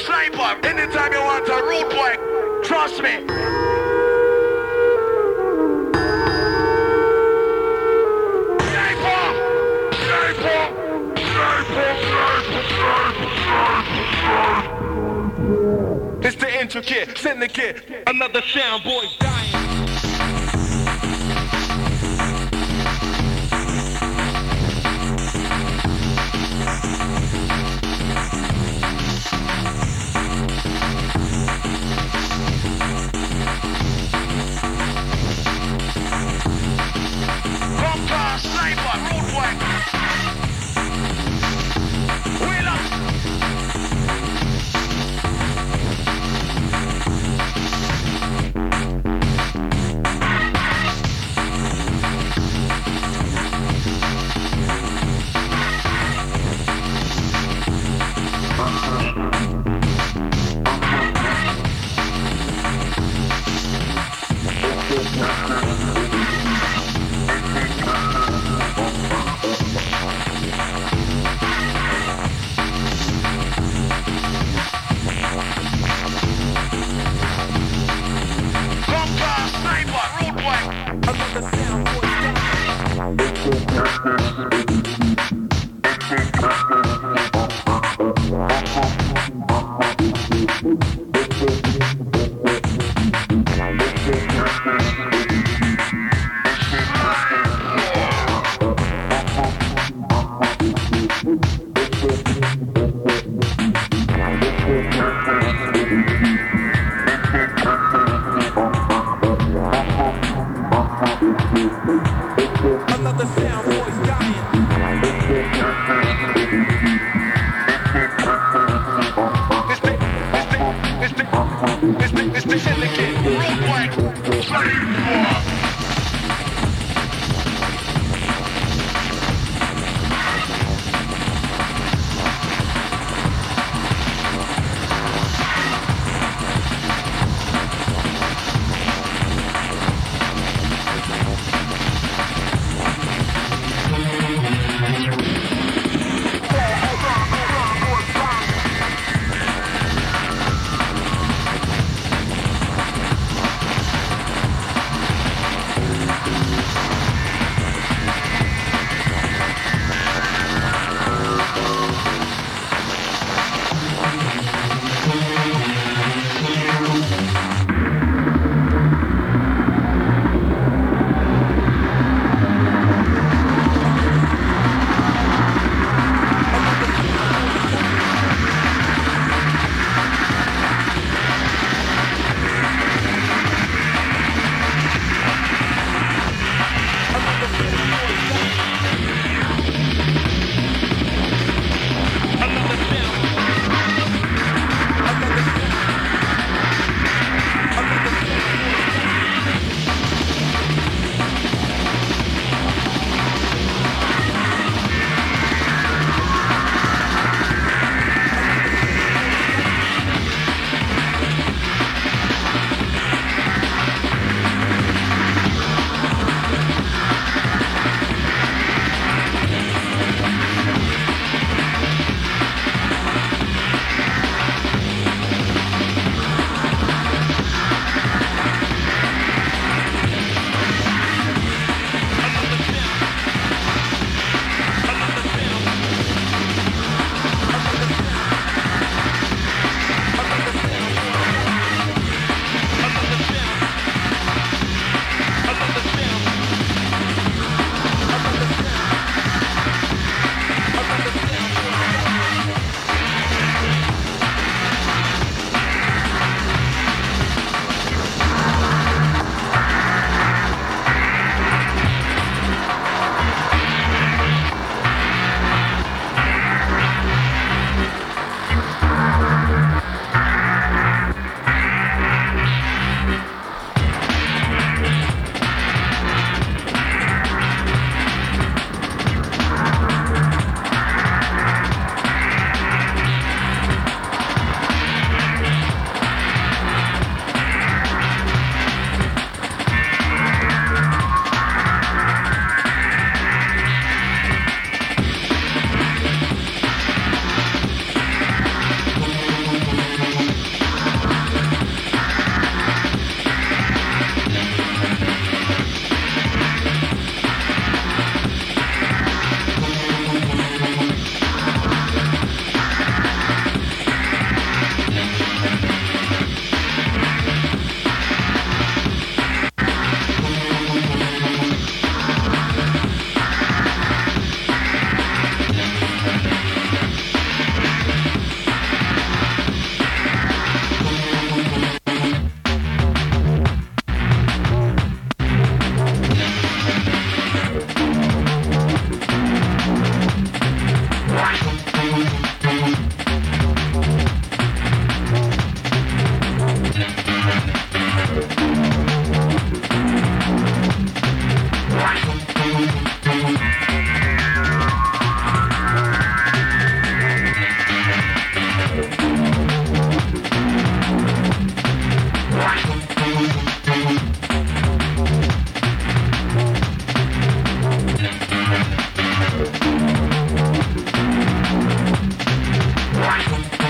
sniper. Anytime you want a rude boy, trust me. It's the intricate syndicate. Another sound boy dying. Sniper, road boy. Wheel up.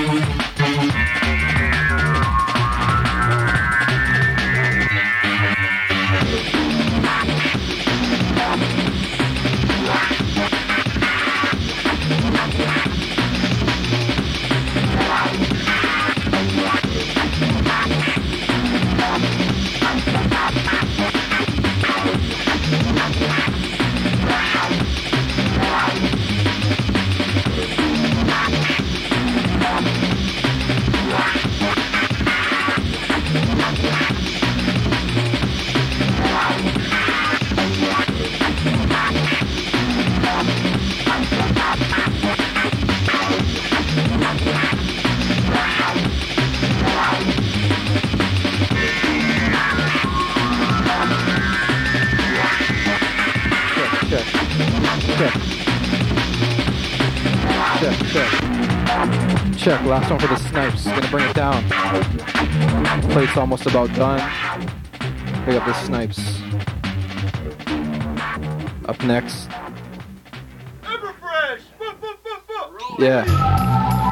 Check, last one for the snipes. Gonna bring it down. Plate's almost about done. Pick up the snipes. Up next. Everfresh! Yeah.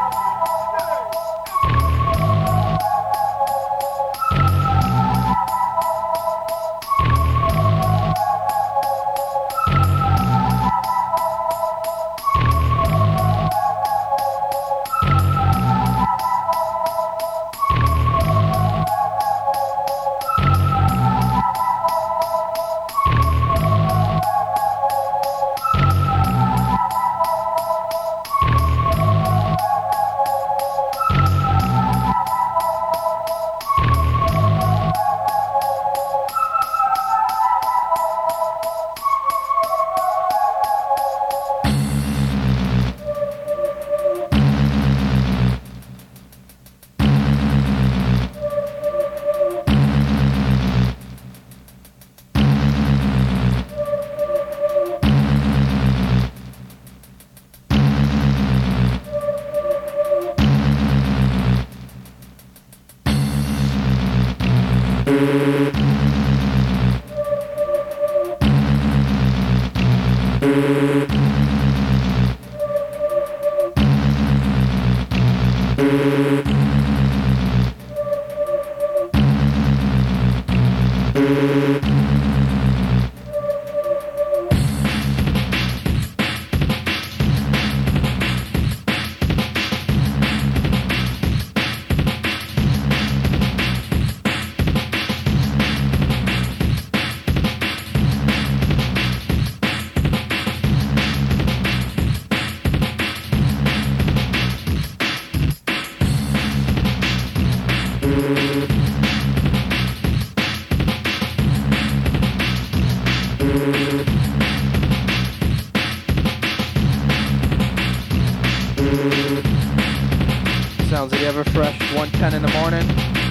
Sounds like Everfresh, 1:10 in the morning.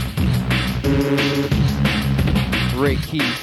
Ray Keith.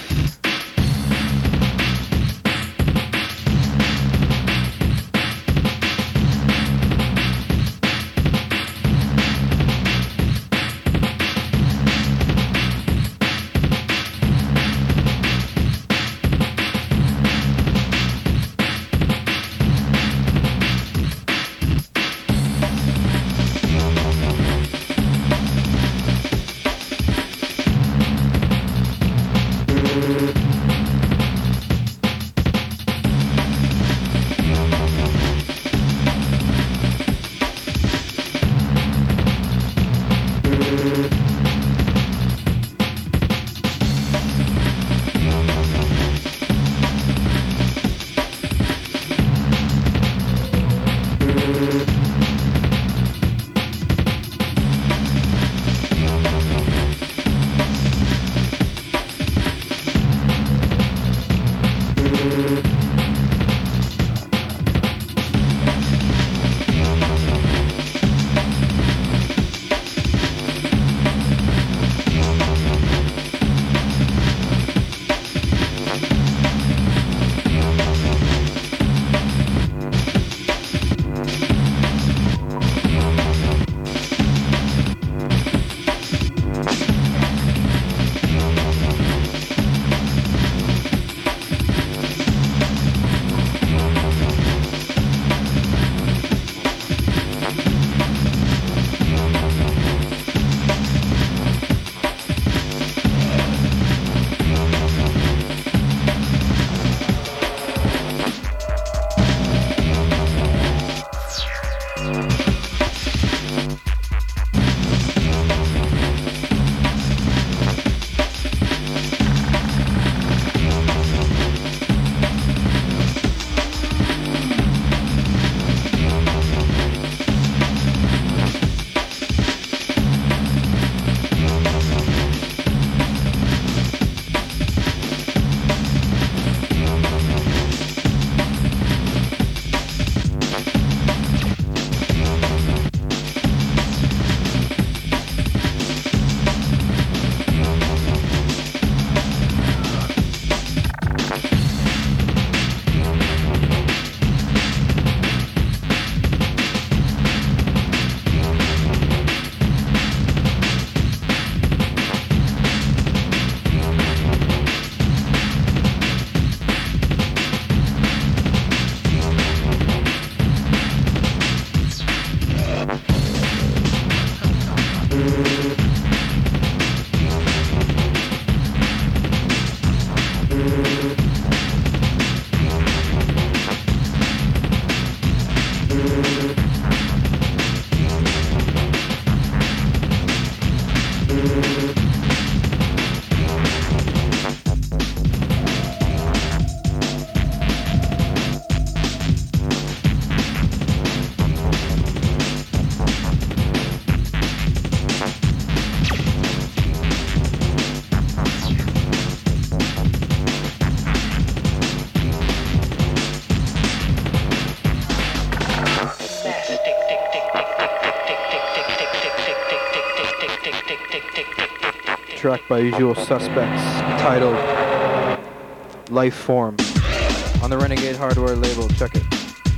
track by Usual Suspects titled Life Form on the Renegade Hardware label. Check it.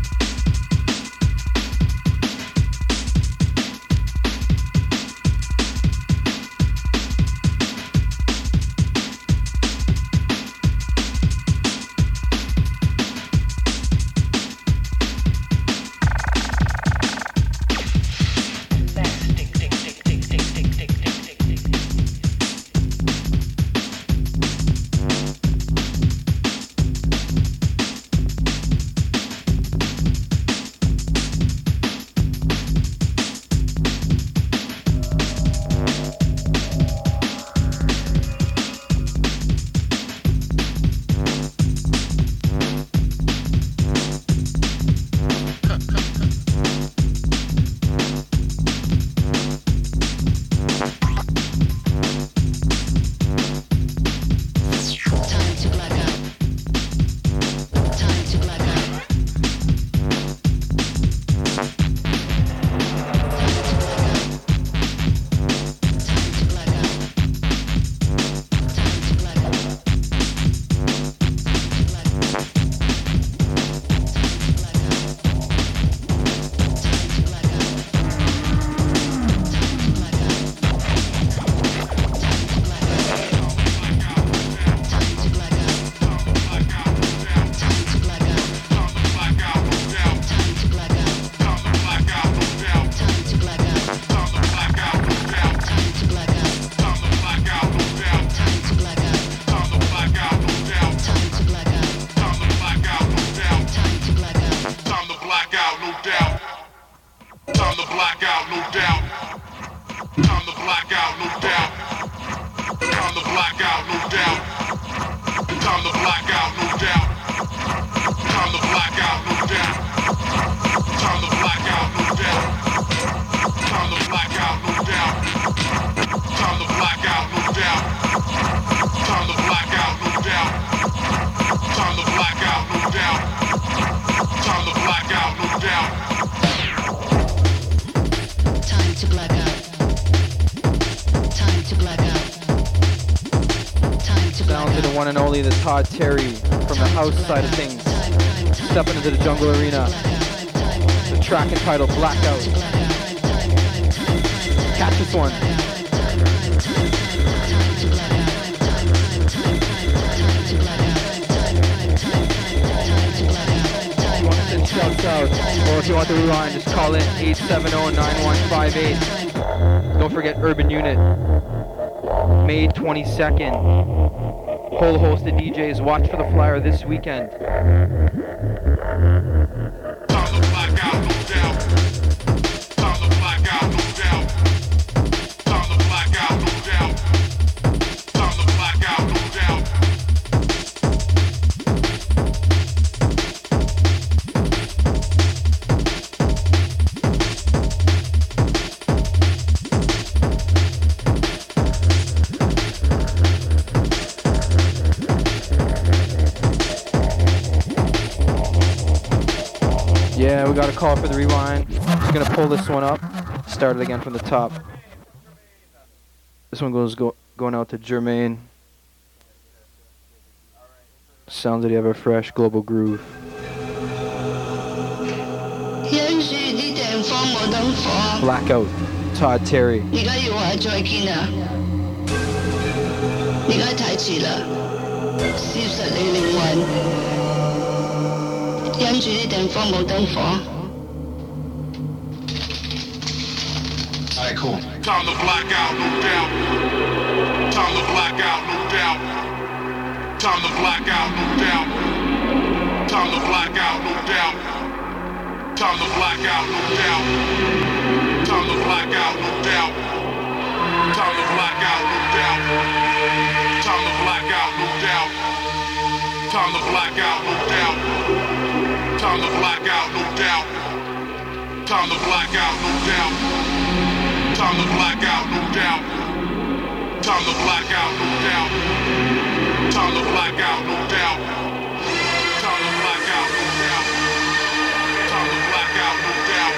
Todd Terry from the house side of things, stepping into the jungle arena. The track entitled Blackout. Catch this one. If you want to send shouts out, or if you want to rewind, just call in 870-9158. Don't forget Urban Unit, May 22nd. Whole host of DJs. Watch for the flyer this weekend. Yeah, we got a call for the rewind. Just gonna pull this one up. Start it again from the top. This one going out to Jermaine. Sounds that you have a fresh global groove. Blackout, Todd Terry. Alright, cool. Time to black out, no doubt. Time to black out, no doubt. Time to black out, no doubt. Time to black out, no doubt. Time to black out, no doubt. Time to black out, no doubt. Time to black out, no doubt. Time to black out, no doubt. Time to black out, no doubt. Time to black out, no doubt. Time to black out, no doubt. Time to black out, no doubt. Time to black out, no doubt. Time to black out, no doubt. Time to black out, no doubt. Time to black out, no doubt.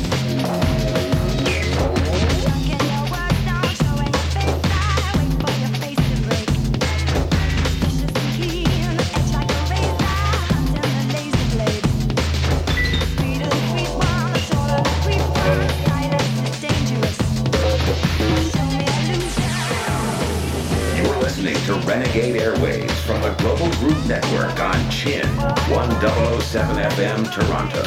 from the Global Groove Network on Chin, 1007 FM, Toronto.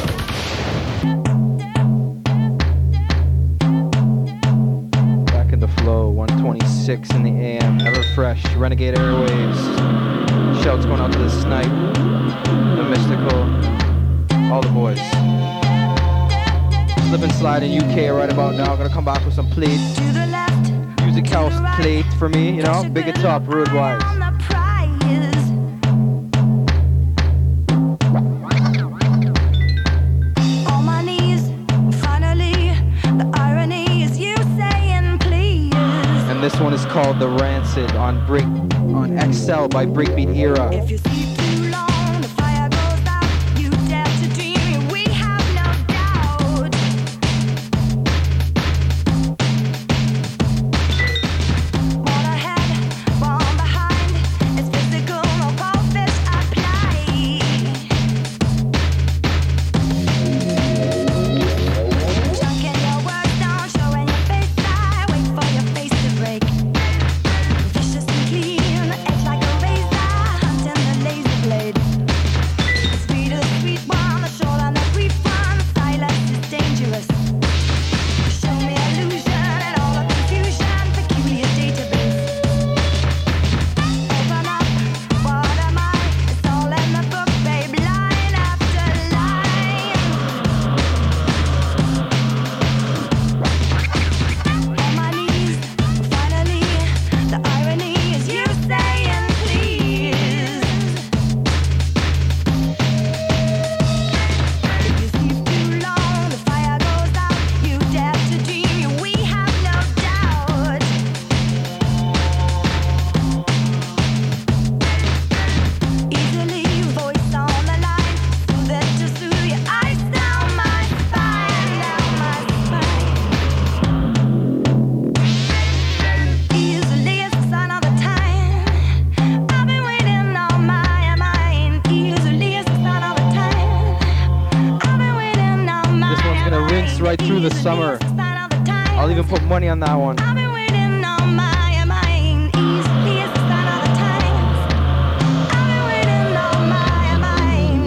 Back in the flow, 126 in the AM, ever fresh, Renegade Airwaves. Shouts going out to the Snipe, the Mystical, all the boys. Slip and slide in UK right about now. Gonna come back with some plate. Music house plate for me, you know, big it up, Rude Wise. And this one is called The Rancid on XL by Breakbeat Era. If you see too long, the fire goes out. You dare to dream, we have no doubt. One ahead, one behind. It's physical, no goldfish apply. Chunking your words down, showing your face side. Wait for your face to break. Vicious and clean, edge like a razor, hunting the laser blade. Speed of the sweet one, the short on the brief one. Silence is dangerous. Show me illusion and all the confusion. Peculiar database. Open up, what am I? It's all in the book, babe. Line after line. On my knees, finally, the irony is you saying please. If you sleep too long, the fire goes out. You dare to dream, we have no doubt. Easily, voice on the line, soothe it to soothe your eyes down my spine, down my spine. Easily is the sign of the time. I've been waiting on my mind. Easily is the sign of the time. I've been waiting on my This one's gonna rinse right through the Easily summer. is the sign of the time. I'll even put money on that one. I've been waiting on my mind. Easily is the sign of the times. I've been waiting on my mind.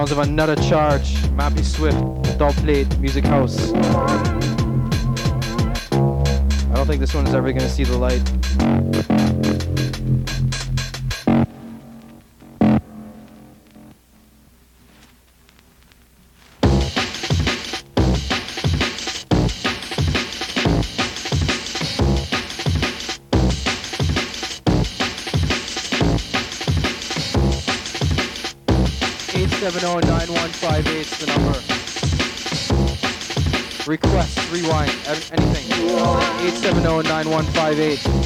Sounds of another charge. Mappy Swift, Dub Plate, Music House. I don't think this one is ever gonna see the light. 870-9158 is the number. Request, rewind, anything. 870-9158.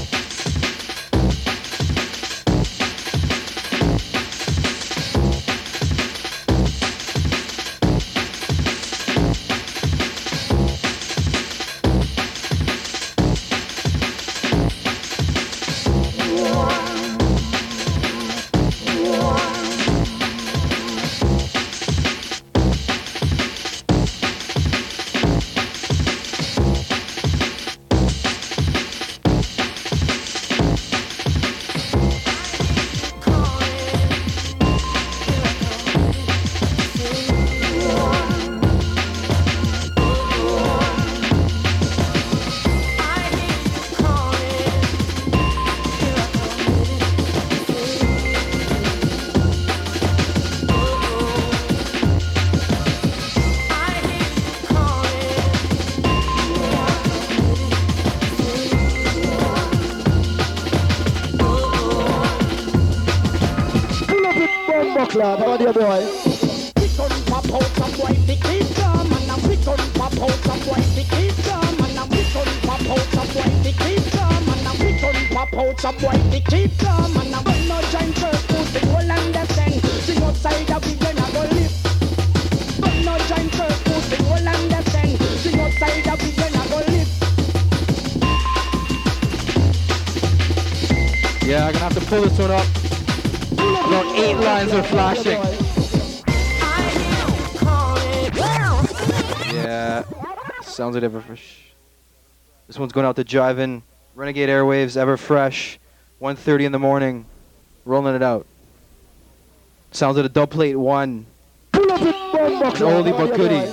Club, how are you, boy? We gon' pop out some white tickets, and we gon' pop out some white tickets, and we gon' pop out some white tickets, and we gon' pop out some white tickets, and when no giant circle, sing all understand. Sing outside of it, then I go live. When no giant circle, sing all understand. Sing outside of it, then I go live. Yeah, I'm gonna have to pull this one up. About 8 lines are flashing. Yeah, sounds like Everfresh. This one's going out to Jivin, Renegade Airwaves, Everfresh, 1:30 in the morning, rolling it out. Sounds like a Dub Plate 1. An oldie but goodie.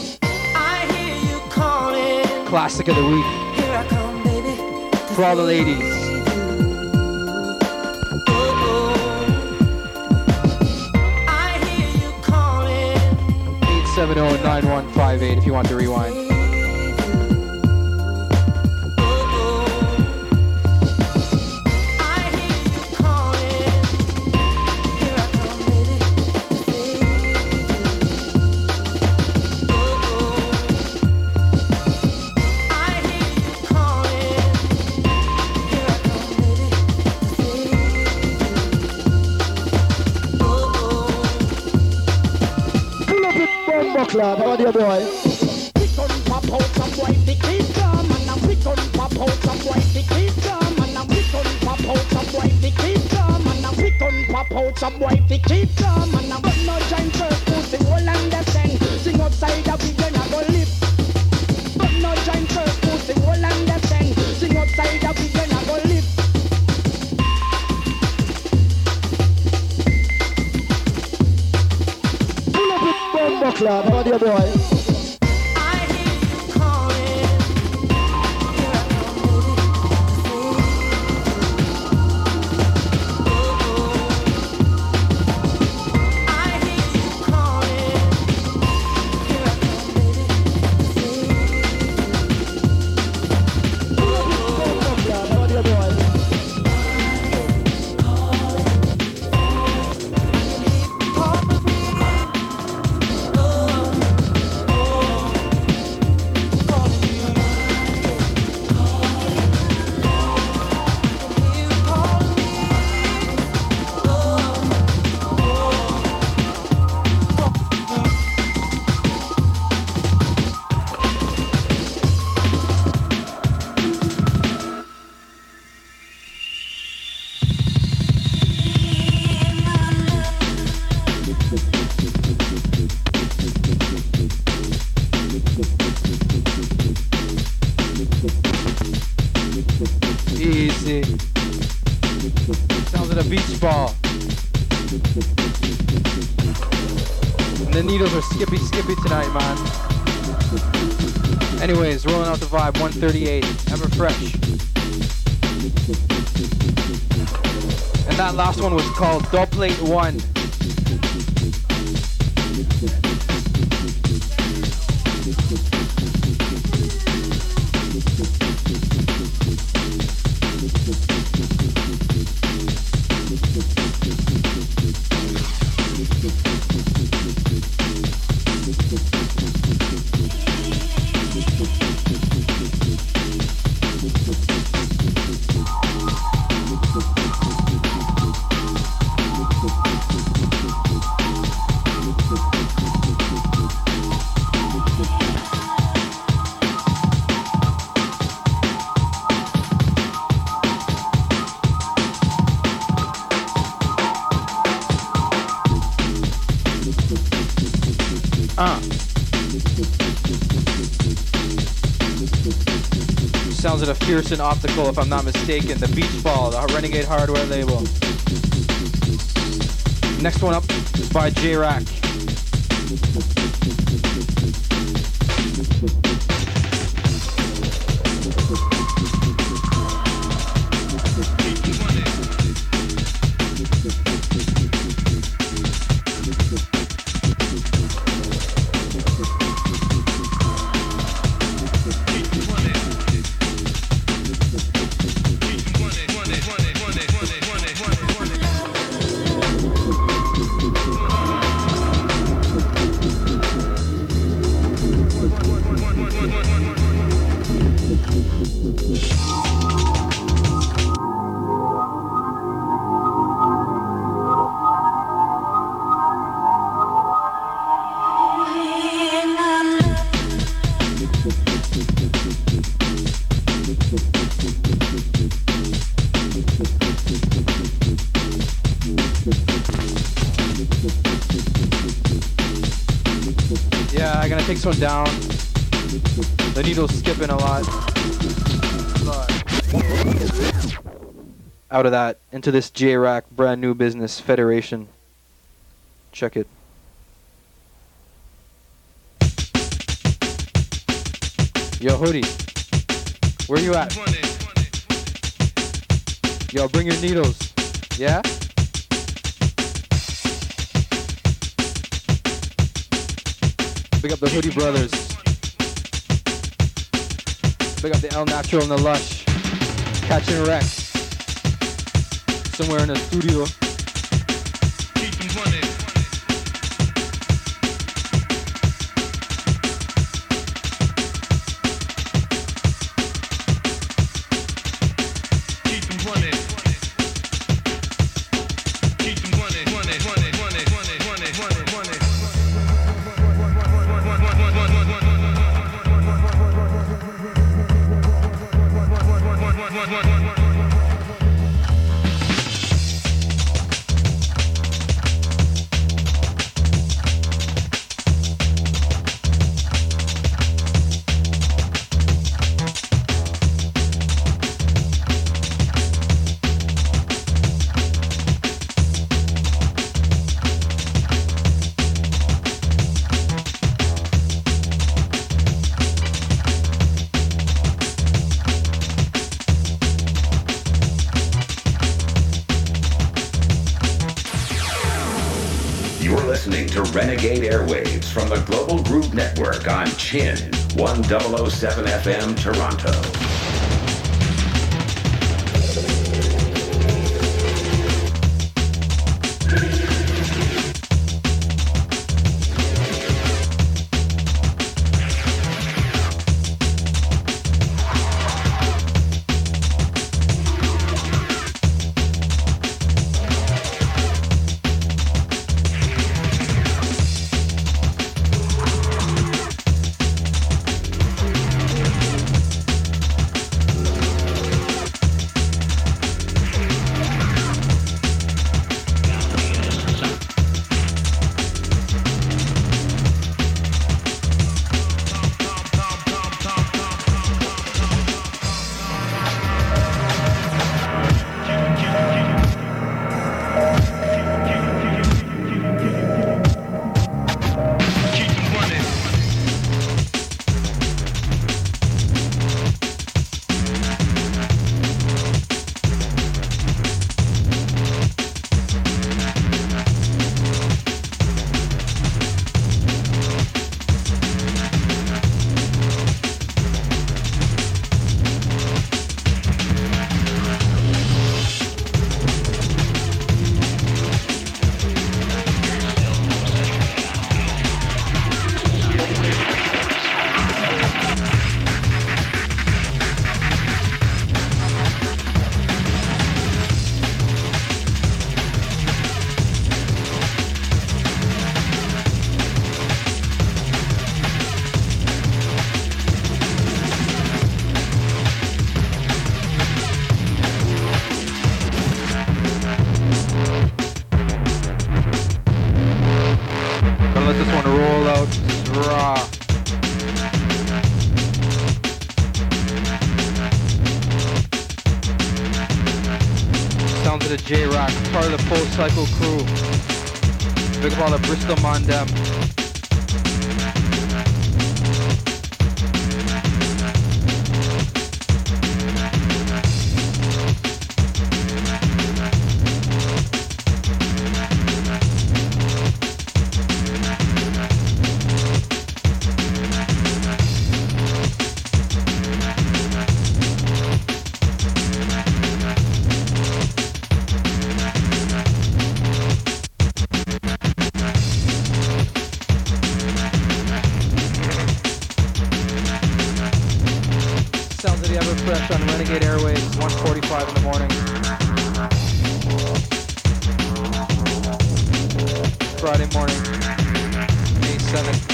Classic of the week. For all the ladies. 870-9158 if you want to rewind. Club, how are you, boy? We gon' pop out some white tickets, and we gon' pop out some white tickets, and we gon' pop out some white tickets, and we gon' pop out some white tickets, and when no giant circle, sing all understand. Sing outside of it, then I go live. When no giant circle, sing all understand. Sing outside of it, then I go live. Club, how are you, boy? Easy. Sounds like a beach ball. And the needles are skippy tonight, man. Anyways, rolling out the vibe, 138, ever fresh. And that last one was called Dubplate 1. Sounds at a Fearson Optical, if I'm not mistaken. The Beach Ball, the Renegade Hardware label. Next one up is by J-Rack. Yeah, I'm gonna take this one down. The needle's skipping a lot. Out of that, into this J-Rack brand new business, Federation. Check it. Yo, Hoodie, where you at? Yo, bring your needles. Yeah? Big up the Hoodie Brothers. Big up the El Natural and the Lush. Catching wreck. Somewhere in the studio. Renegade Airwaves from the Global Groove Network on Chin, 1007 FM, Toronto. J-Rock, part of the Full Cycle crew. Big up all the Bristol Mondem. Fresh on Renegade Airwaves, 1:45 in the morning. Friday morning, May 7th.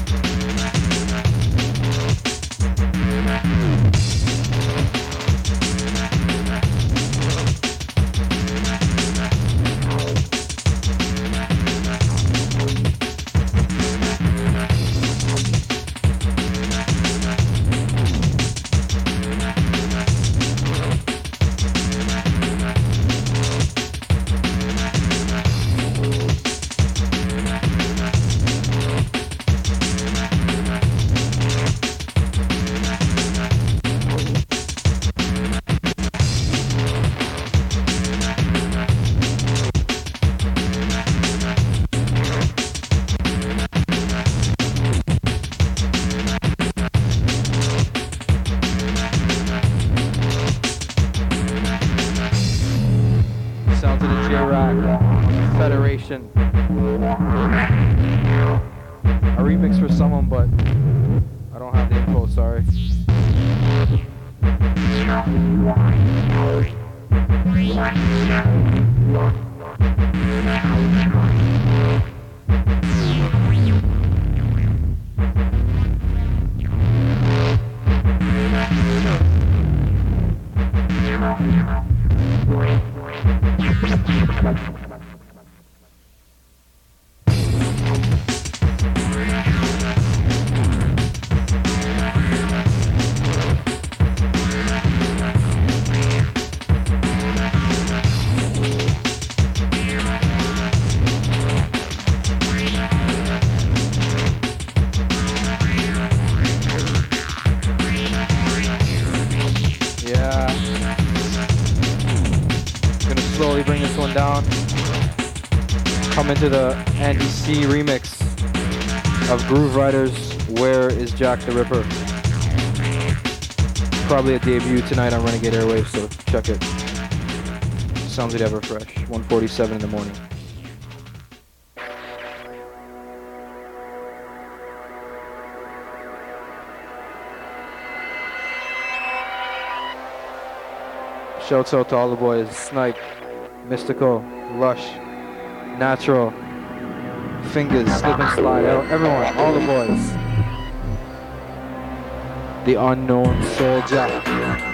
A remix for someone, but I don't have the info, sorry. Into the Andy C remix of Groove Riders, Where is Jack the Ripper? Probably a debut tonight on Renegade Airwaves, so check it. Sounds like ever fresh. 1:47 in the morning. Shouts out to all the boys: Snipe, Mystical, Lush, Natural, Fingers, Slip and Slide, everyone, all the boys. The Unknown Soldier.